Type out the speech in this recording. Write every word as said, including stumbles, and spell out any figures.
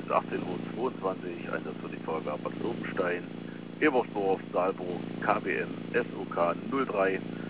ist achtzehn Uhr zweiundzwanzig, Einsatz für die Feuerwehr Bad Lobenstein, Ebersdorf, Saalburg, K B M S O K null drei